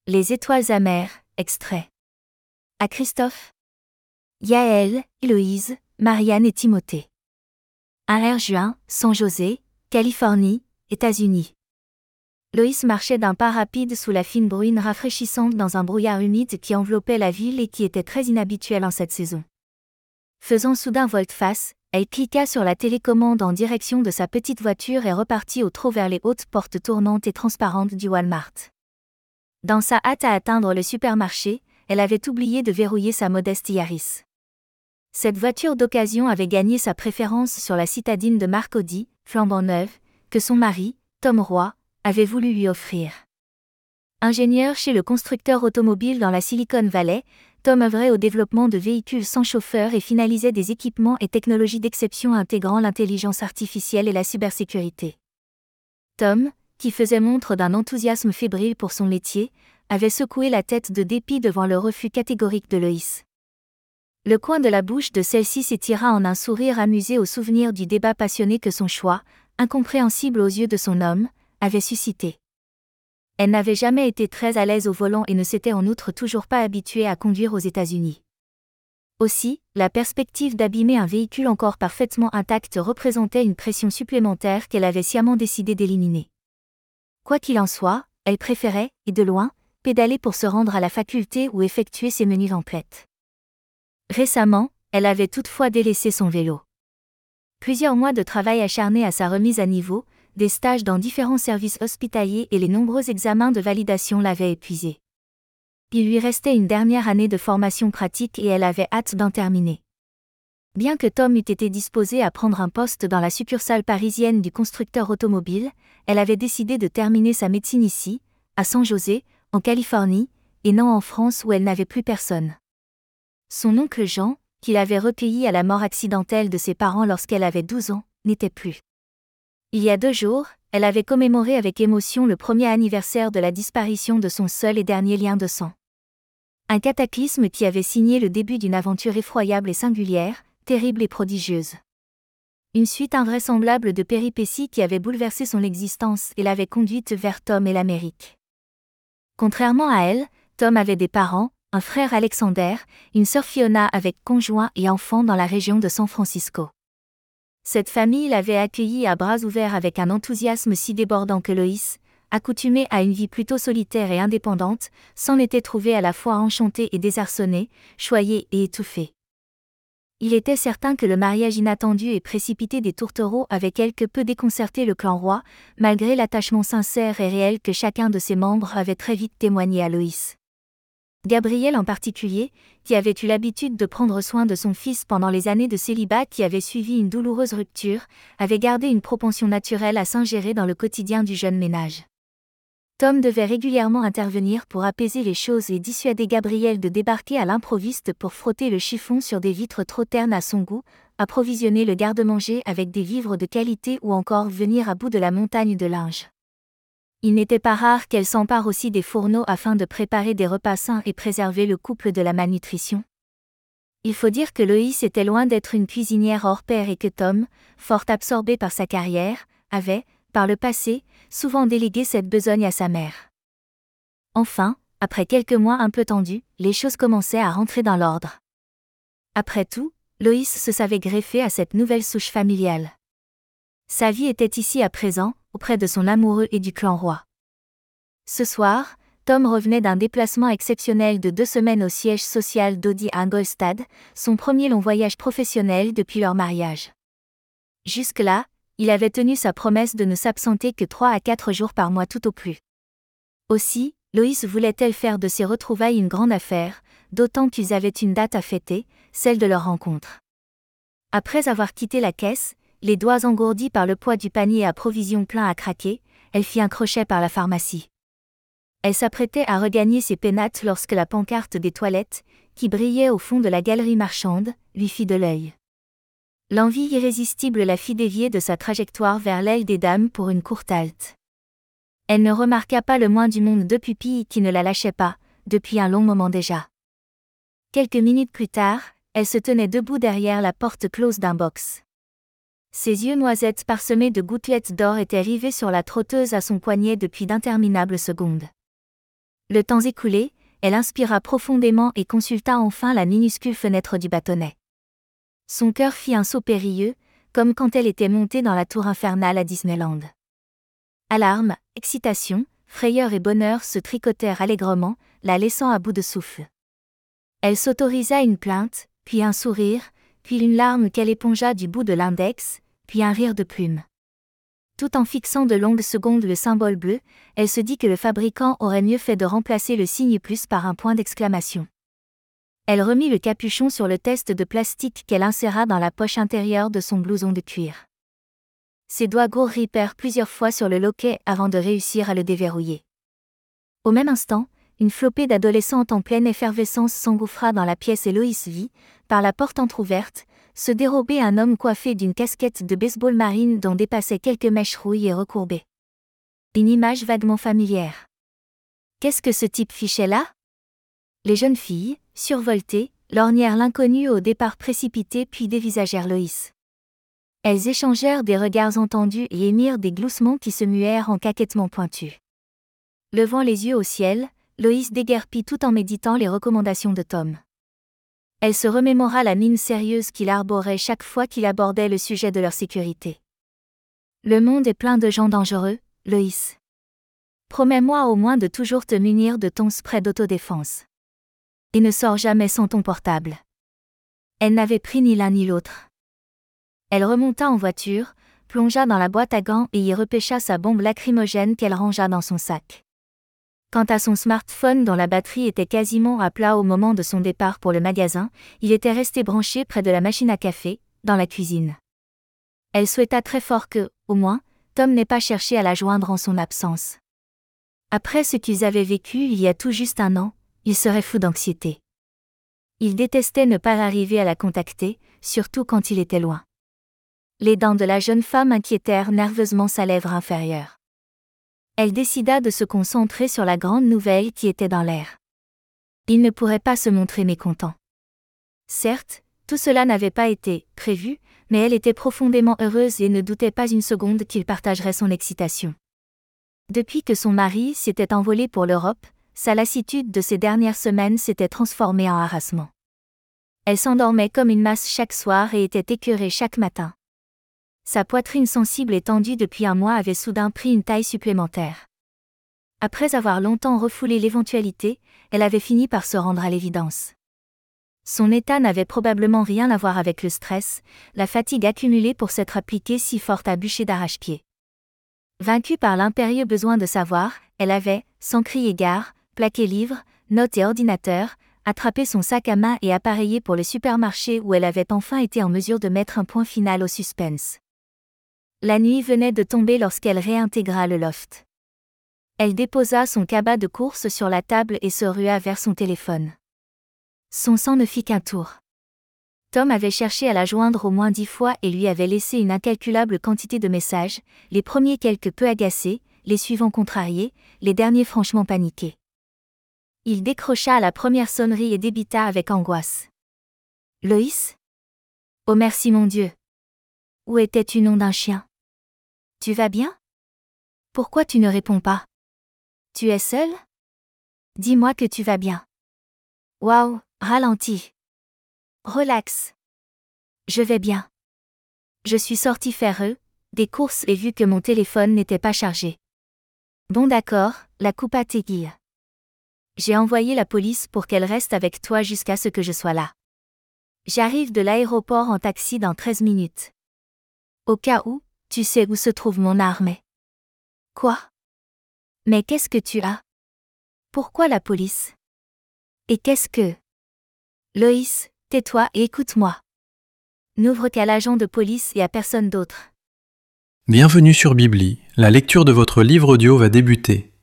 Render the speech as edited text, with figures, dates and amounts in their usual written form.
Les étoiles amères, extrait. À Christophe, Yaël, Héloïse, Marianne et Timothée. 1 juin, San José, Californie, États-Unis. Loïs marchait d'un pas rapide sous la fine bruine rafraîchissante dans un brouillard humide qui enveloppait la ville et qui était très inhabituel en cette saison. Faisant soudain volte-face, elle cliqua sur la télécommande en direction de sa petite voiture et repartit au trot vers les hautes portes tournantes et transparentes du Walmart. Dans sa hâte à atteindre le supermarché, elle avait oublié de verrouiller sa modeste Yaris. Cette voiture d'occasion avait gagné sa préférence sur la citadine de marque Audi, flambant neuve, que son mari, Tom Roy, avait voulu lui offrir. Ingénieur chez le constructeur automobile dans la Silicon Valley, Tom œuvrait au développement de véhicules sans chauffeur et finalisait des équipements et technologies d'exception intégrant l'intelligence artificielle et la cybersécurité. Tom, qui faisait montre d'un enthousiasme fébrile pour son métier, avait secoué la tête de dépit devant le refus catégorique de Loïs. Le coin de la bouche de celle-ci s'étira en un sourire amusé au souvenir du débat passionné que son choix, incompréhensible aux yeux de son homme, avait suscité. Elle n'avait jamais été très à l'aise au volant et ne s'était en outre toujours pas habituée à conduire aux États-Unis. Aussi, la perspective d'abîmer un véhicule encore parfaitement intact représentait une pression supplémentaire qu'elle avait sciemment décidé d'éliminer. Quoi qu'il en soit, elle préférait, et de loin, pédaler pour se rendre à la faculté ou effectuer ses menus emplettes. Récemment, elle avait toutefois délaissé son vélo. Plusieurs mois de travail acharné à sa remise à niveau, des stages dans différents services hospitaliers et les nombreux examens de validation l'avaient épuisée. Il lui restait une dernière année de formation pratique et elle avait hâte d'en terminer. Bien que Tom eût été disposé à prendre un poste dans la succursale parisienne du constructeur automobile, elle avait décidé de terminer sa médecine ici, à San José, en Californie, et non en France où elle n'avait plus personne. Son oncle Jean, qui l'avait recueilli à la mort accidentelle de ses parents lorsqu'elle avait 12 ans, n'était plus. Il y a 2 jours, elle avait commémoré avec émotion le premier anniversaire de la disparition de son seul et dernier lien de sang. Un cataclysme qui avait signé le début d'une aventure effroyable et singulière, terrible et prodigieuse. Une suite invraisemblable de péripéties qui avaient bouleversé son existence et l'avaient conduite vers Tom et l'Amérique. Contrairement à elle, Tom avait des parents, un frère Alexander, une sœur Fiona avec conjoint et enfants dans la région de San Francisco. Cette famille l'avait accueilli à bras ouverts avec un enthousiasme si débordant que Loïs, accoutumée à une vie plutôt solitaire et indépendante, s'en était trouvée à la fois enchantée et désarçonnée, choyée et étouffée. Il était certain que le mariage inattendu et précipité des tourtereaux avait quelque peu déconcerté le clan Roy, malgré l'attachement sincère et réel que chacun de ses membres avait très vite témoigné à Loïs. Gabriel en particulier, qui avait eu l'habitude de prendre soin de son fils pendant les années de célibat qui avaient suivi une douloureuse rupture, avait gardé une propension naturelle à s'ingérer dans le quotidien du jeune ménage. Tom devait régulièrement intervenir pour apaiser les choses et dissuader Gabriel de débarquer à l'improviste pour frotter le chiffon sur des vitres trop ternes à son goût, approvisionner le garde-manger avec des vivres de qualité ou encore venir à bout de la montagne de linge. Il n'était pas rare qu'elle s'empare aussi des fourneaux afin de préparer des repas sains et préserver le couple de la malnutrition. Il faut dire que Loïs était loin d'être une cuisinière hors pair et que Tom, fort absorbé par sa carrière, avait, par le passé, souvent délégué cette besogne à sa mère. Enfin, après quelques mois un peu tendus, les choses commençaient à rentrer dans l'ordre. Après tout, Loïs se savait greffée à cette nouvelle souche familiale. Sa vie était ici à présent, auprès de son amoureux et du clan Roy. Ce soir, Tom revenait d'un déplacement exceptionnel de 2 semaines au siège social d'Audi à Ingolstadt, son premier long voyage professionnel depuis leur mariage. Jusque-là, il avait tenu sa promesse de ne s'absenter que 3 à 4 jours par mois tout au plus. Aussi, Loïs voulait-elle faire de ces retrouvailles une grande affaire, d'autant qu'ils avaient une date à fêter, celle de leur rencontre. Après avoir quitté la caisse, les doigts engourdis par le poids du panier à provisions plein à craquer, elle fit un crochet par la pharmacie. Elle s'apprêtait à regagner ses pénates lorsque la pancarte des toilettes, qui brillait au fond de la galerie marchande, lui fit de l'œil. L'envie irrésistible la fit dévier de sa trajectoire vers l'aile des dames pour une courte halte. Elle ne remarqua pas le moins du monde de pupilles qui ne la lâchaient pas, depuis un long moment déjà. Quelques minutes plus tard, elle se tenait debout derrière la porte close d'un box. Ses yeux noisettes parsemés de gouttelettes d'or étaient rivés sur la trotteuse à son poignet depuis d'interminables secondes. Le temps écoulé, elle inspira profondément et consulta enfin la minuscule fenêtre du bâtonnet. Son cœur fit un saut périlleux, comme quand elle était montée dans la tour infernale à Disneyland. Alarme, excitation, frayeur et bonheur se tricotèrent allègrement, la laissant à bout de souffle. Elle s'autorisa une plainte, puis un sourire, puis une larme qu'elle épongea du bout de l'index, puis un rire de plume. Tout en fixant de longues secondes le symbole bleu, elle se dit que le fabricant aurait mieux fait de remplacer le signe plus par un point d'exclamation. Elle remit le capuchon sur le test de plastique qu'elle inséra dans la poche intérieure de son blouson de cuir. Ses doigts gros ripèrent plusieurs fois sur le loquet avant de réussir à le déverrouiller. Au même instant, une flopée d'adolescentes en pleine effervescence s'engouffra dans la pièce et Loïs vit, par la porte entr'ouverte, se dérober un homme coiffé d'une casquette de baseball marine dont dépassaient quelques mèches rouilles et recourbées. Une image vaguement familière. Qu'est-ce que ce type fichait là ? Les jeunes filles, survoltées, lorgnèrent l'inconnu au départ précipité puis dévisagèrent Loïs. Elles échangèrent des regards entendus et émirent des gloussements qui se muèrent en caquettements pointus. Levant les yeux au ciel, Loïs déguerpit tout en méditant les recommandations de Tom. Elle se remémora la mine sérieuse qu'il arborait chaque fois qu'il abordait le sujet de leur sécurité. Le monde est plein de gens dangereux, Loïs. Promets-moi au moins de toujours te munir de ton spray d'autodéfense. Et ne sors jamais sans ton portable. Elle n'avait pris ni l'un ni l'autre. Elle remonta en voiture, plongea dans la boîte à gants et y repêcha sa bombe lacrymogène qu'elle rangea dans son sac. Quant à son smartphone dont la batterie était quasiment à plat au moment de son départ pour le magasin, il était resté branché près de la machine à café, dans la cuisine. Elle souhaita très fort que, au moins, Tom n'ait pas cherché à la joindre en son absence. Après ce qu'ils avaient vécu il y a tout juste un an, il serait fou d'anxiété. Il détestait ne pas arriver à la contacter, surtout quand il était loin. Les dents de la jeune femme inquiétèrent nerveusement sa lèvre inférieure. Elle décida de se concentrer sur la grande nouvelle qui était dans l'air. Il ne pourrait pas se montrer mécontent. Certes, tout cela n'avait pas été prévu, mais elle était profondément heureuse et ne doutait pas une seconde qu'il partagerait son excitation. Depuis que son mari s'était envolé pour l'Europe, sa lassitude de ces dernières semaines s'était transformée en harassement. Elle s'endormait comme une masse chaque soir et était écœurée chaque matin. Sa poitrine sensible et tendue depuis un mois avait soudain pris une taille supplémentaire. Après avoir longtemps refoulé l'éventualité, elle avait fini par se rendre à l'évidence. Son état n'avait probablement rien à voir avec le stress, la fatigue accumulée pour s'être appliquée si forte à bûcher d'arrache-pied. Vaincue par l'impérieux besoin de savoir, elle avait, sans crier gare, plaqué livres, notes et ordinateurs, attrapé son sac à main et appareillé pour le supermarché où elle avait enfin été en mesure de mettre un point final au suspense. La nuit venait de tomber lorsqu'elle réintégra le loft. Elle déposa son cabas de course sur la table et se rua vers son téléphone. Son sang ne fit qu'un tour. Tom avait cherché à la joindre au moins 10 fois et lui avait laissé une incalculable quantité de messages, les premiers quelque peu agacés, les suivants contrariés, les derniers franchement paniqués. Il décrocha à la première sonnerie et débita avec angoisse. « Loïs ? Oh merci mon Dieu ! Où étais-tu nom d'un chien ? Tu vas bien ? Pourquoi tu ne réponds pas ? Tu es seule ? Dis-moi que tu vas bien. Waouh, ralentis. Relax. Je vais bien. Je suis sortie faire des courses et vu que mon téléphone n'était pas chargé. Bon d'accord, la coupa t'aiguille. J'ai envoyé la police pour qu'elle reste avec toi jusqu'à ce que je sois là. J'arrive de l'aéroport en taxi dans 13 minutes. Au cas où, tu sais où se trouve mon arme. Quoi ? Mais qu'est-ce que tu as ? Pourquoi la police ? Et qu'est-ce que... Loïs, tais-toi et écoute-moi. N'ouvre qu'à l'agent de police et à personne d'autre. Bienvenue sur Bibli, la lecture de votre livre audio va débuter.